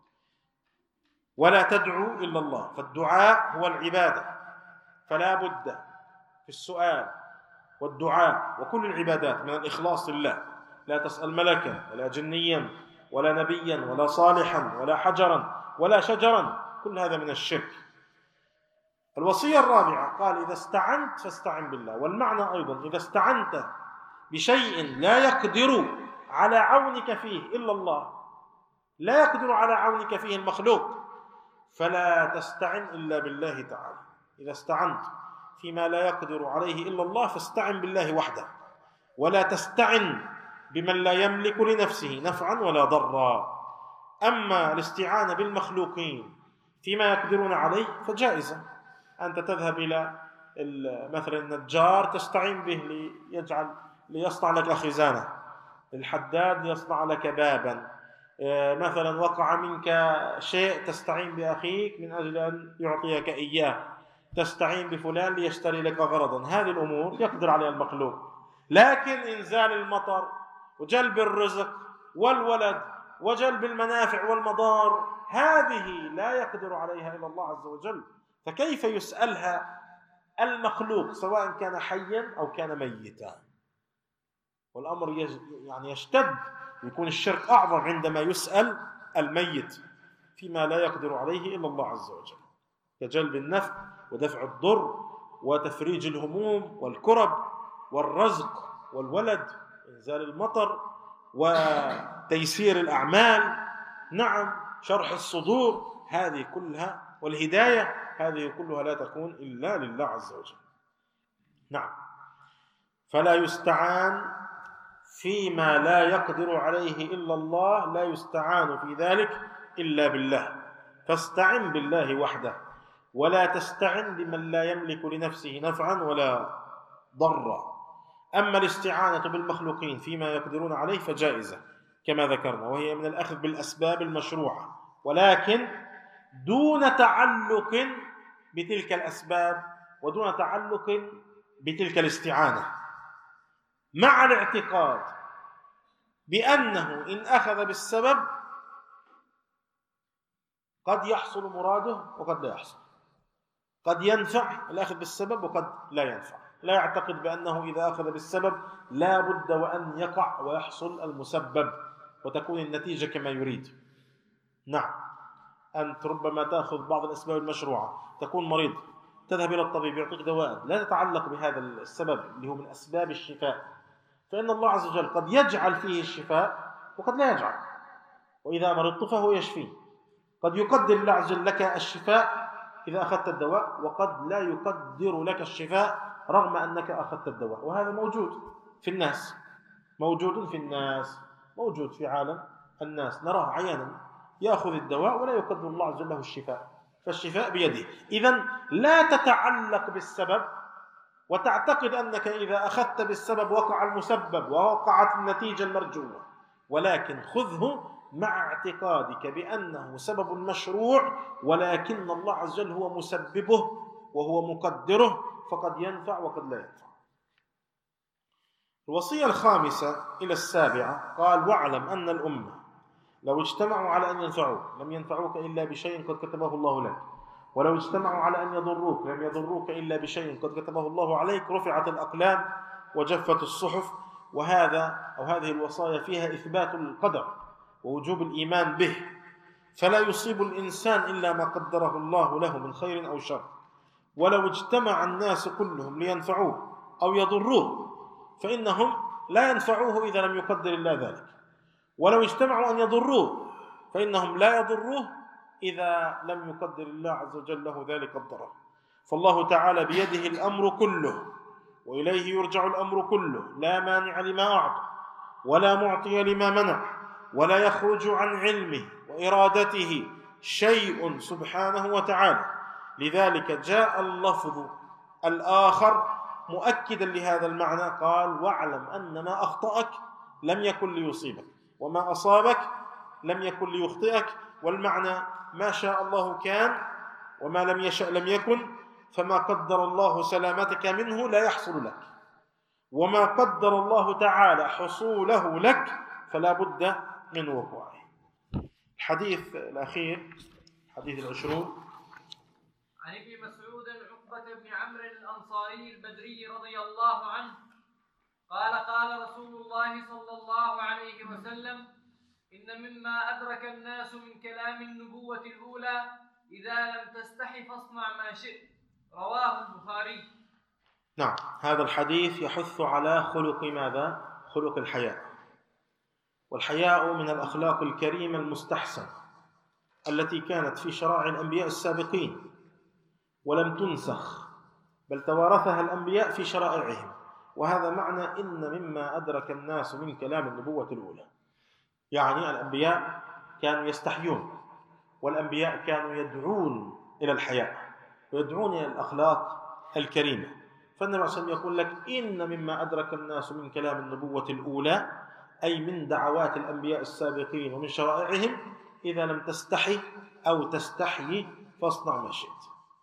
ولا تدعو إلا الله، فالدعاء هو العبادة، فلا بد في السؤال والدعاء وكل العبادات من الإخلاص لله. لا تسأل ملكا ولا جنيا ولا نبيا ولا صالحا ولا حجرا ولا شجرا، كل هذا من الشرك. الوصية الرابعة قال إذا استعنت فاستعن بالله، والمعنى أيضا إذا استعنت بشيء لا يقدر على عونك فيه إلا الله، لا يقدر على عونك فيه المخلوق، فلا تستعن إلا بالله تعالى. إذا استعنت فيما لا يقدر عليه إلا الله فاستعن بالله وحده، ولا تستعن بمن لا يملك لنفسه نفعا ولا ضرا. أما الاستعانة بالمخلوقين فيما يقدرون عليه فجائزة. أنت تذهب إلى مثلا النجار تستعين به ليجعل ليصنع لك خزانة، الحداد ليصنع لك بابا، مثلا وقع منك شيء تستعين بأخيك من أجل أن يعطيك إياه، تستعين بفلان ليشتري لك غرضا. هذه الأمور يقدر عليها المخلوق. لكن إنزال المطر وجلب الرزق والولد وجلب المنافع والمضار هذه لا يقدر عليها إلا الله عز وجل، فكيف يسألها المخلوق سواء كان حيا أو كان ميتا؟ والأمر يعني يشتد، يكون الشرك أعظم عندما يسأل الميت فيما لا يقدر عليه إلا الله عز وجل، كجلب النفع ودفع الضر وتفريج الهموم والكرب والرزق والولد، إنزال المطر وتيسير الأعمال، نعم شرح الصدور، هذه كلها والهداية هذه كلها لا تكون إلا لله عز وجل. نعم، فلا يستعان فيما لا يقدر عليه إلا الله، لا يستعان في ذلك إلا بالله، فاستعن بالله وحده، ولا تستعن بمن لا يملك لنفسه نفعا ولا ضرا. أما الاستعانة بالمخلوقين فيما يقدرون عليه فجائزة كما ذكرنا، وهي من الأخذ بالأسباب المشروعة، ولكن دون تعلق بتلك الأسباب ودون تعلق بتلك الاستعانة، مع الاعتقاد بأنه إن أخذ بالسبب قد يحصل مراده وقد لا يحصل، قد ينفع الأخذ بالسبب وقد لا ينفع. لا يعتقد بأنه إذا أخذ بالسبب لا بد وأن يقع ويحصل المسبب وتكون النتيجة كما يريد. نعم، أنت ربما تأخذ بعض الأسباب المشروعة، تكون مريض تذهب إلى الطبيب يعطيك دواء لا تتعلق بهذا السبب اللي هو من أسباب الشفاء، فإن الله عز وجل قد يجعل فيه الشفاء وقد لا يجعل، وإذا مرضت فهو يشفي. قد يقدر الله عز وجل لك الشفاء إذا أخذت الدواء، وقد لا يقدر لك الشفاء رغم أنك أخذت الدواء، وهذا موجود في الناس، موجود في الناس موجود في عالم الناس، نراه عيانا يأخذ الدواء ولا يقدر الله عز وجل له الشفاء، فالشفاء بيده. إذن لا تتعلق بالسبب وتعتقد أنك إذا أخذت بالسبب وقع المسبب ووقعت النتيجة المرجوة، ولكن خذه مع اعتقادك بأنه سبب مشروع، ولكن الله عز وجل هو مسببه وهو مقدره، فقد ينفع وقد لا ينفع. الوصية الخامسة إلى السابعة قال: واعلم أن الأمة لو اجتمعوا على أن ينفعوك لم ينفعوك إلا بشيء قد كتبه الله لك، ولو اجتمعوا على أن يضروك لم يضروك إلا بشيء قد كتبه الله عليك، رفعت الأقلام وجفت الصحف. وهذا أو هذه الوصايا فيها إثبات القدر ووجوب الإيمان به، فلا يصيب الإنسان إلا ما قدره الله له من خير أو شر. ولو اجتمع الناس كلهم لينفعوه أو يضروه فإنهم لا ينفعوه إذا لم يقدر الله ذلك، ولو اجتمعوا أن يضروه فإنهم لا يضروه إذا لم يقدر الله عز وجل له ذلك الضرر. فالله تعالى بيده الأمر كله وإليه يرجع الأمر كله، لا مانع لما أعطى ولا معطي لما منع، ولا يخرج عن علمه وإرادته شيء سبحانه وتعالى. لذلك جاء اللفظ الآخر مؤكدا لهذا المعنى، قال: واعلم أن ما أخطأك لم يكن ليصيبك، وما أصابك لم يكن ليخطئك. والمعنى ما شاء الله كان، وما لم يشأ لم يكن، فما قدر الله سلامتك منه لا يحصل لك، وما قدر الله تعالى حصوله لك فلا بد من وقوعه. الحديث الأخير، حديث العشرون، عن ابن مسعود عقبة بن عمرو الأنصاري البدري رضي الله عنه قال قال رسول الله صلى الله عليه وسلم: إن مما أدرك الناس من كلام النبوة الأولى إذا لم تستحي فاصنع ما شئت، رواه البخاري. نعم، هذا الحديث يحث على خلق ماذا؟ خلق الحياء. والحياء من الأخلاق الكريمة المستحسنة التي كانت في شرائع الأنبياء السابقين ولم تنسخ، بل توارثها الأنبياء في شرائعهم. وهذا معنى إن مما أدرك الناس من كلام النبوة الأولى، يعني الأنبياء كانوا يستحيون، والأنبياء كانوا يدعون إلى الحياء ويدعون إلى الأخلاق الكريمة. فالنبي صلى الله عليه وسلم يقول لك: إن مما أدرك الناس من كلام النبوة الأولى، أي من دعوات الأنبياء السابقين ومن شرائعهم: إذا لم تستحي أو تستحيي فاصنع ما شئت.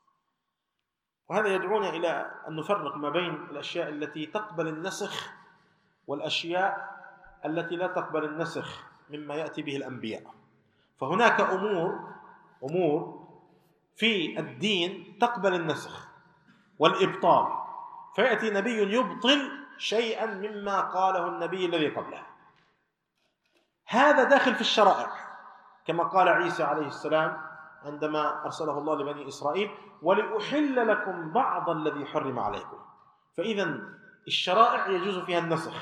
وهذا يدعونا إلى أن نفرق ما بين الأشياء التي تقبل النسخ والأشياء التي لا تقبل النسخ مما يأتي به الأنبياء. فهناك أمور أمور في الدين تقبل النسخ والإبطال، فيأتي نبي يبطل شيئا مما قاله النبي الذي قبله، هذا داخل في الشرائع، كما قال عيسى عليه السلام عندما أرسله الله لبني إسرائيل: ولأحل لكم بعض الذي حرم عليكم. فإذا الشرائع يجوز فيها النسخ.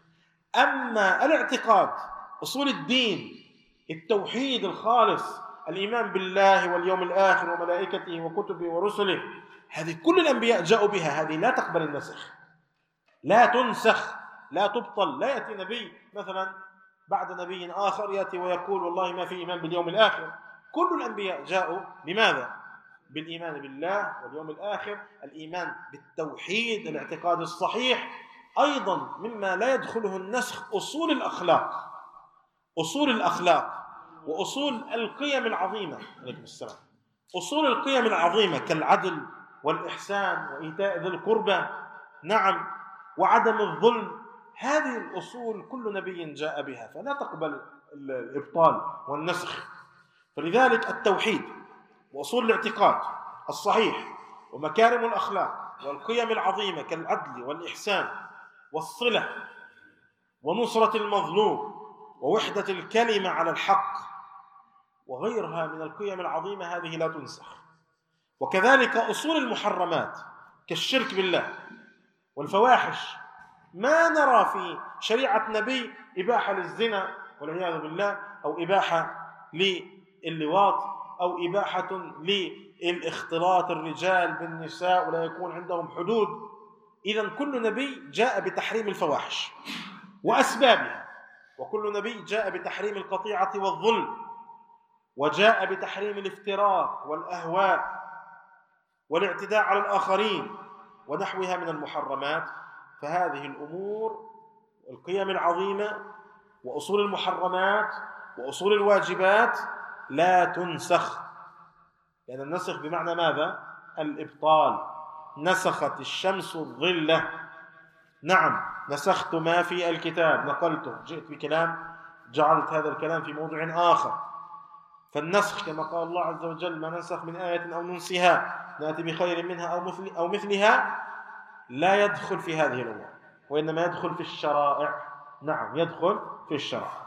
أما الاعتقاد، أصول الدين، التوحيد الخالص، الإيمان بالله واليوم الآخر وملائكته وكتبه ورسله، هذه كل الأنبياء جاءوا بها، هذه لا تقبل النسخ، لا تنسخ، لا تبطل. لا يأتي نبي مثلا بعد نبي آخر يأتي ويقول: والله ما في إيمان باليوم الآخر. كل الأنبياء جاءوا بماذا؟ بالإيمان بالله واليوم الآخر، الإيمان بالتوحيد، الاعتقاد الصحيح. أيضا مما لا يدخله النسخ أصول الأخلاق، أصول الأخلاق وأصول القيم العظيمة. عليكم السلام. أصول القيم العظيمة كالعدل والإحسان وإيتاء ذي القربى، نعم، وعدم الظلم. هذه الأصول كل نبي جاء بها، فلا تقبل الإبطال والنسخ. فلذلك التوحيد وأصول الاعتقاد الصحيح ومكارم الأخلاق والقيم العظيمة كالعدل والإحسان والصلة ونصرة المظلوم ووحدة الكلمة على الحق وغيرها من القيم العظيمة، هذه لا تنسخ. وكذلك أصول المحرمات كالشرك بالله والفواحش، ما نرى في شريعة نبي إباحة للزنا والعياذ بالله، أو إباحة للواط، أو إباحة للاختلاط الرجال بالنساء ولا يكون عندهم حدود. إذن كل نبي جاء بتحريم الفواحش وأسبابها، وكل نبي جاء بتحريم القطيعة والظلم، وجاء بتحريم الافتراء والأهواء والاعتداء على الآخرين ونحوها من المحرمات. فهذه الأمور القيم العظيمة وأصول المحرمات وأصول الواجبات لا تنسخ، لأن النسخ بمعنى ماذا؟ الإبطال. نسخت الشمس الظلة، نعم، نسخت ما في الكتاب، نقلته، جئت بكلام جعلت هذا الكلام في موضع آخر. فالنسخ كما قال الله عز وجل: ما ننسخ من آية أو ننسها نأتي بخير منها أو مثل أو مثلها، لا يدخل في هذه الأمور، وإنما يدخل في الشرائع. نعم، يدخل في الشرائع.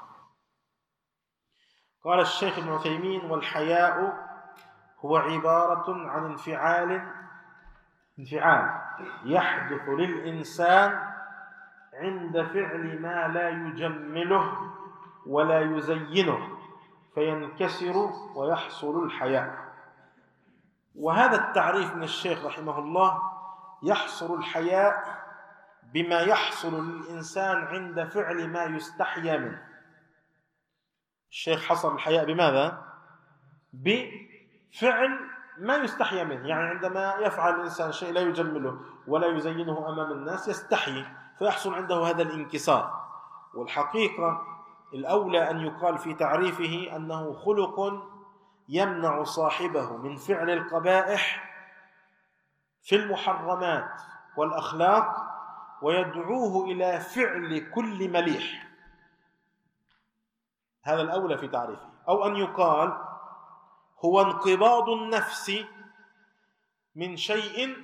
قال الشيخ ابن عثيمين: والحياء هو عبارة عن انفعال انفعال يحدث للإنسان عند فعل ما لا يجمله ولا يزينه فينكسر ويحصل الحياء. وهذا التعريف من الشيخ رحمه الله يحصر الحياء بما يحصل للإنسان عند فعل ما يستحيا منه. الشيخ حصر الحياء بماذا؟ بفعل ما يستحيا منه، يعني عندما يفعل الإنسان شيء لا يجمله ولا يزينه أمام الناس يستحي، فيحصل عنده هذا الانكسار. والحقيقة الأولى أن يقال في تعريفه أنه خلق يمنع صاحبه من فعل القبائح في المحرمات والأخلاق ويدعوه إلى فعل كل مليح. هذا الأولى في تعريفه. أو أن يقال هو انقباض النفس من شيء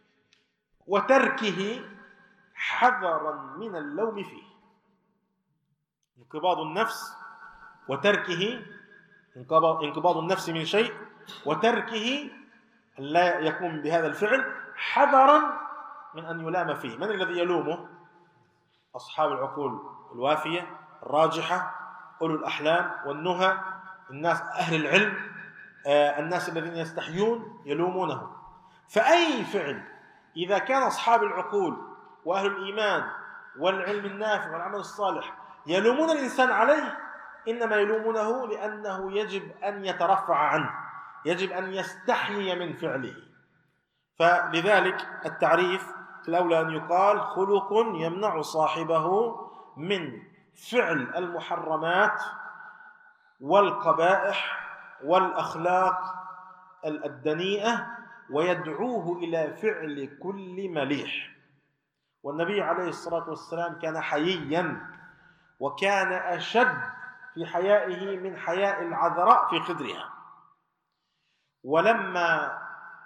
وتركه حذرا من اللوم فيه. انقباض النفس وتركه انقباض النفس من شيء وتركه لا يقوم بهذا الفعل حذرا من أن يلام فيه. من الذي يلومه؟ أصحاب العقول الوافية الراجحة، أولو الأحلام والنهى، الناس أهل العلم، آه الناس الذين يستحيون يلومونه. فأي فعل إذا كان أصحاب العقول وأهل الإيمان والعلم النافع والعمل الصالح يلومون الإنسان عليه، إنما يلومونه لأنه يجب أن يترفع عنه، يجب أن يستحيي من فعله. فلذلك التعريف الأولى أن يقال خلق يمنع صاحبه من فعل المحرمات والقبائح والأخلاق الدنيئة ويدعوه إلى فعل كل مليح. والنبي عليه الصلاة والسلام كان حييا، وكان أشد في حيائه من حياء العذراء في خدرها. ولما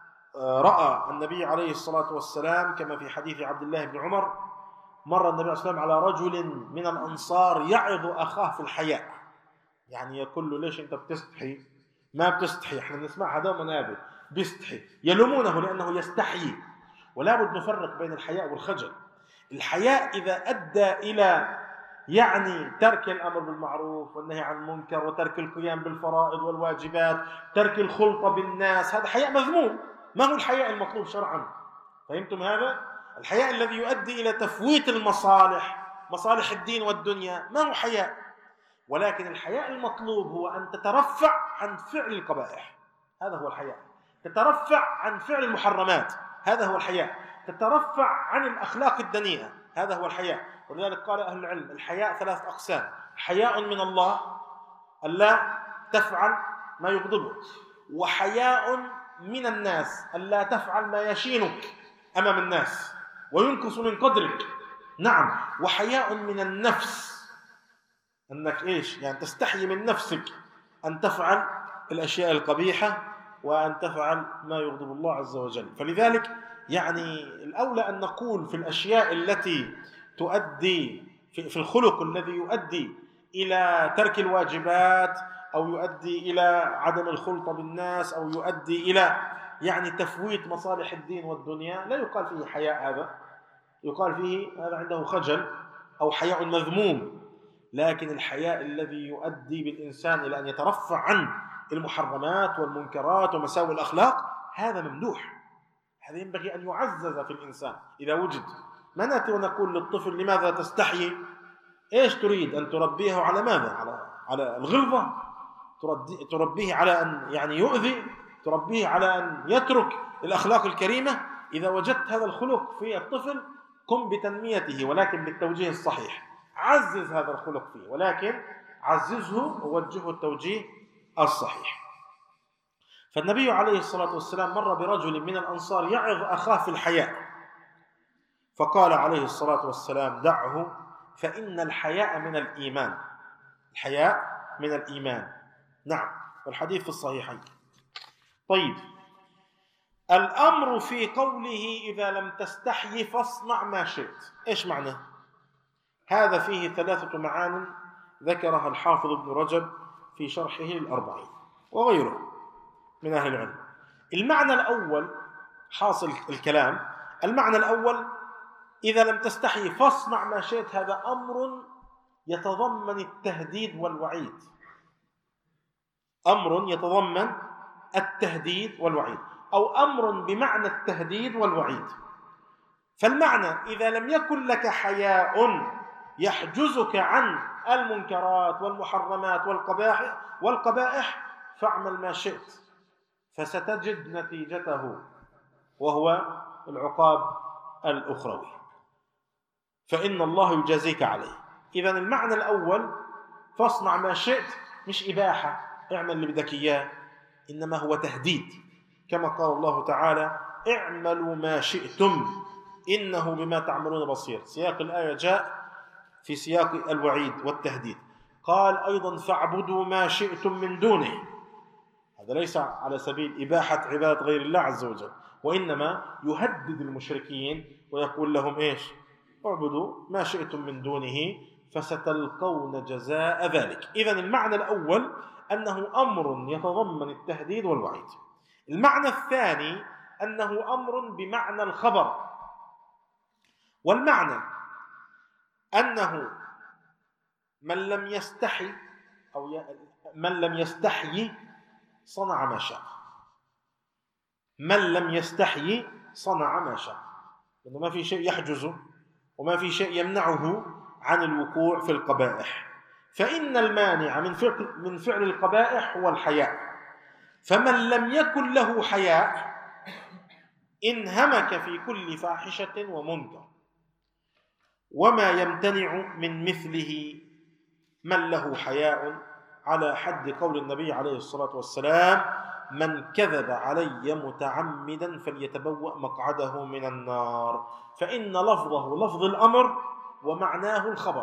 رأى النبي عليه الصلاة والسلام كما في حديث عبد الله بن عمر، مر النبي عليه الصلاة والسلام على رجل من الأنصار يعظ أخاه في الحياء، يعني يقول له ليش أنت بتستحي؟ ما بتستحي، احنا نسمع هذا منابه بيستحي، يلومونه لأنه يستحي. ولا بد نفرق بين الحياء والخجل. الحياء إذا أدى إلى يعني ترك الأمر بالمعروف والنهي عن المنكر وترك القيام بالفرائض والواجبات، ترك الخلطة بالناس، هذا حياء مذموم. ما هو الحياء المطلوب شرعا؟ فهمتم هذا؟ الحياء الذي يؤدي إلى تفويت المصالح، مصالح الدين والدنيا، ما هو حياء. ولكن الحياء المطلوب هو أن تترفع عن فعل القبائح، هذا هو الحياء. تترفع عن فعل المحرمات، هذا هو الحياء. تترفع عن الأخلاق الدنيئة، هذا هو الحياء. ولذلك قال أهل العلم الحياء ثلاث أقسام: حياء من الله ألا تفعل ما يغضبك، وحياء من الناس ألا تفعل ما يشينك أمام الناس وينقص من قدرك، نعم، وحياء من النفس، أنك إيش يعني تستحي من نفسك أن تفعل الأشياء القبيحة وأن تفعل ما يغضب الله عز وجل. فلذلك يعني الأولى أن نقول في الأشياء التي تؤدي في الخلق الذي يؤدي إلى ترك الواجبات أو يؤدي إلى عدم الخلطة بالناس أو يؤدي إلى يعني تفويت مصالح الدين والدنيا، لا يقال فيه حياء، هذا يقال فيه هذا عنده خجل أو حياء مذموم. لكن الحياء الذي يؤدي بالإنسان إلى أن يترفع عن المحرمات والمنكرات ومساوئ الأخلاق، هذا ممدوح، هذا ينبغي أن يعزز في الإنسان إذا وجد. ما نأتي ونقول للطفل لماذا تستحي؟ إيش تريد أن تربيه على ماذا؟ على على الغلظة؟ تربيه على أن يعني يؤذي؟ تربيه على أن يترك الأخلاق الكريمة؟ إذا وجدت هذا الخلق في الطفل قم بتنميته، ولكن بالتوجيه الصحيح. عزز هذا الخلق فيه، ولكن عززه ووجهه التوجيه الصحيح. فالنبي عليه الصلاة والسلام مر برجل من الأنصار يعظ أخاه في الحياء، فقال عليه الصلاة والسلام: دعه فإن الحياء من الإيمان. الحياء من الإيمان، نعم، والحديث في الصحيحين. طيب، الأمر في قوله إذا لم تستحي فاصنع ما شئت، إيش معنى؟ هذا فيه ثلاثة معان ذكرها الحافظ ابن رجب في شرحه الأربعين وغيره من أهل العلم. المعنى الأول حاصل الكلام، المعنى الأول إذا لم تستحي فاصنع ما شئت، هذا أمر يتضمن التهديد والوعيد، أمر يتضمن التهديد والوعيد، أو أمر بمعنى التهديد والوعيد. فالمعنى إذا لم يكن لك حياء يحجزك عن المنكرات والمحرمات والقبائح والقبائح فاعمل ما شئت فستجد نتيجته، وهو العقاب الأخروي، فإن الله يجازيك عليه. إذن المعنى الأول فاصنع ما شئت مش إباحة اعمل اللي بدك إياه، إنما هو تهديد، كما قال الله تعالى اعملوا ما شئتم إنه بما تعملون بصير. سياق الآية جاء في سياق الوعيد والتهديد. قال أيضا فاعبدوا ما شئتم من دونه، هذا ليس على سبيل إباحة عبادة غير الله عز وجل، وإنما يهدد المشركين ويقول لهم إيش؟ اعبدوا ما شئتم من دونه فستلقون جزاء ذلك. إذن المعنى الأول أنه أمر يتضمن التهديد والوعيد. المعنى الثاني أنه أمر بمعنى الخبر، والمعنى أنه من لم يستحي أو من لم يستحي صنع ما شاء. من لم يستحي صنع ما شاء، لأنه ما في شيء يحجزه وما في شيء يمنعه عن الوقوع في القبائح، فإن المانع من فعل من فعل القبائح هو الحياء. فمن لم يكن له حياء انهمك في كل فاحشة ومنكر، وما يمتنع من مثله من له حياء، على حد قول النبي عليه الصلاة والسلام من كذب علي متعمدا فليتبوأ مقعده من النار. فإن لفظه لفظ الأمر ومعناه الخبر،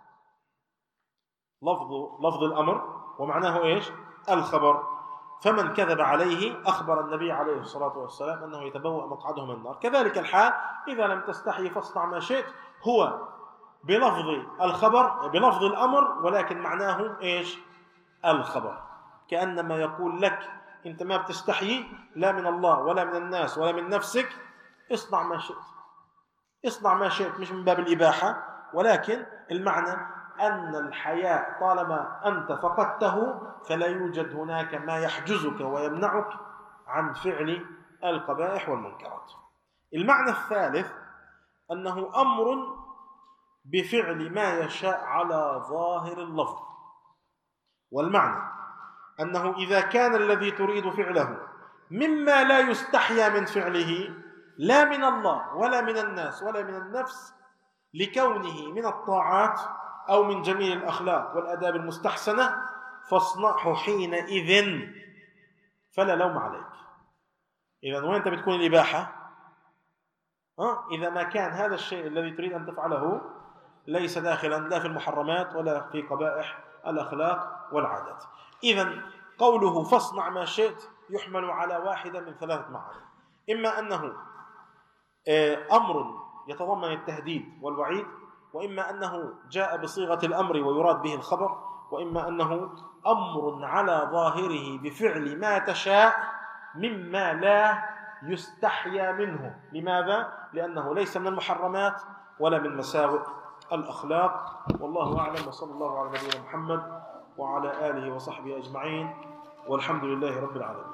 لفظ لفظ الأمر ومعناه إيش؟ الخبر. فمن كذب عليه أخبر النبي عليه الصلاة والسلام أنه يتبوأ مقعده من النار. كذلك الحال إذا لم تستحي فاصنع ما شئت هو بلفظ الخبر بلفظ الأمر، ولكن معناه إيش؟ الخبر. كأنما يقول لك أنت ما بتستحي لا من الله ولا من الناس ولا من نفسك، اصنع ما شئت، اصنع ما شئت، مش من باب الإباحة، ولكن المعنى أن الحياء طالما أنت فقدته فلا يوجد هناك ما يحجزك ويمنعك عن فعل القبائح والمنكرات. المعنى الثالث أنه أمر بفعل ما يشاء على ظاهر اللفظ، والمعنى أنه إذا كان الذي تريد فعله مما لا يستحيا من فعله لا من الله ولا من الناس ولا من النفس، لكونه من الطاعات أو من جميل الأخلاق والآداب المستحسنة، فاصنعه حينئذ فلا لوم عليك. إذن وين أنت بتكون الإباحة؟ أه؟ إذا ما كان هذا الشيء الذي تريد أن تفعله ليس داخلا لا في المحرمات ولا في قبائح الأخلاق والعادات. إذن قوله فاصنع ما شئت يحمل على واحدة من ثلاثة معاني: إما أنه أمر يتضمن التهديد والوعيد، وإما أنه جاء بصيغة الأمر ويراد به الخبر، وإما أنه أمر على ظاهره بفعل ما تشاء مما لا يستحيا منه. لماذا؟ لأنه ليس من المحرمات ولا من مساوئ الأخلاق. والله أعلم، وصلى الله على نبينا محمد وعلى آله وصحبه أجمعين، والحمد لله رب العالمين.